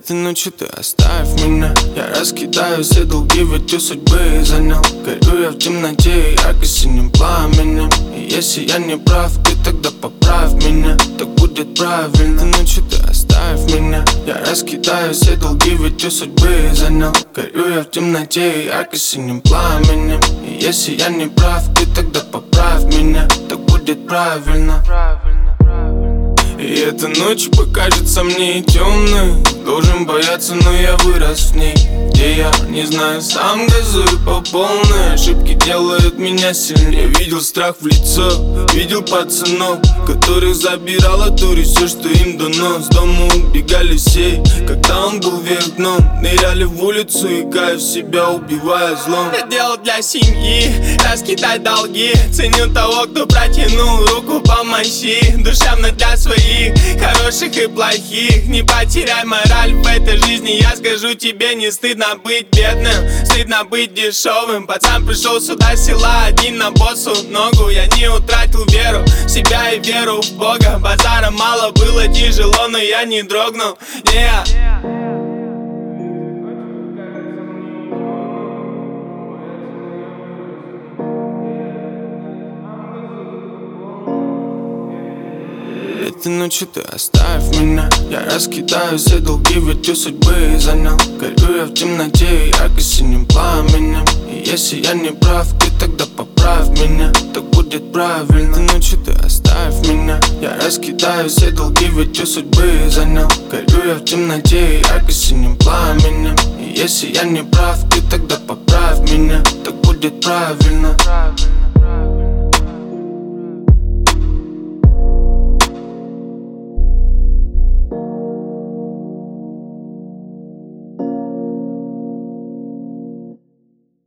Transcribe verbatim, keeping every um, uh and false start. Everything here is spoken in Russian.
Этой ночью ты оставь меня. Я раскидаю все долги, ведь у судьбы занял. Горю я в темноте ярко-синим пламенем. И если я не прав, ты тогда поправь меня. Так будет правильно. Этой ночью ты оставь меня. Я раскидаю все долги, ведь у судьбы занял. Горю я в темноте ярко-синим пламенем. И если я не прав, ты тогда поправь меня. Так будет правильно. И эта ночь покажется мне темной. Должен бояться, но я вырос в ней. Где я, не знаю, сам газую по полной. Ошибки делают меня сильнее. Видел страх в лицо, видел пацанов, которых забирала дури все, что им дано. С дома убегали все, когда он был вверх дном. Ныряли в улицу и кайф себя, убивая злом. Я делал для семьи, раскидать долги. Ценю того, кто протянул руку, помощи. Душевно для своих, хороших и плохих. Не потеряй мораль в этой жизни. Я скажу тебе, не стыдно быть бедным, стыдно быть дешевым. Пацан пришел сюда с села один на боссу ногу. Я не утратил веру в себя и веру в Бога. Базара мало, было тяжело, но я не дрогнул. Yeah. Этой ночью ты оставь меня. Я раскидаю все долги, ведь у судьбы занял. Горю я в темноте ярко-синим пламенем. И если я не прав, ты тогда поправь меня. Так будет правильно. Этой ночью ты оставь меня. Я раскидаю все долги, ведь у судьбы занял. Горю я в темноте ярко-синим пламенем. И если я не прав, ты тогда поправь меня. Так будет правильно.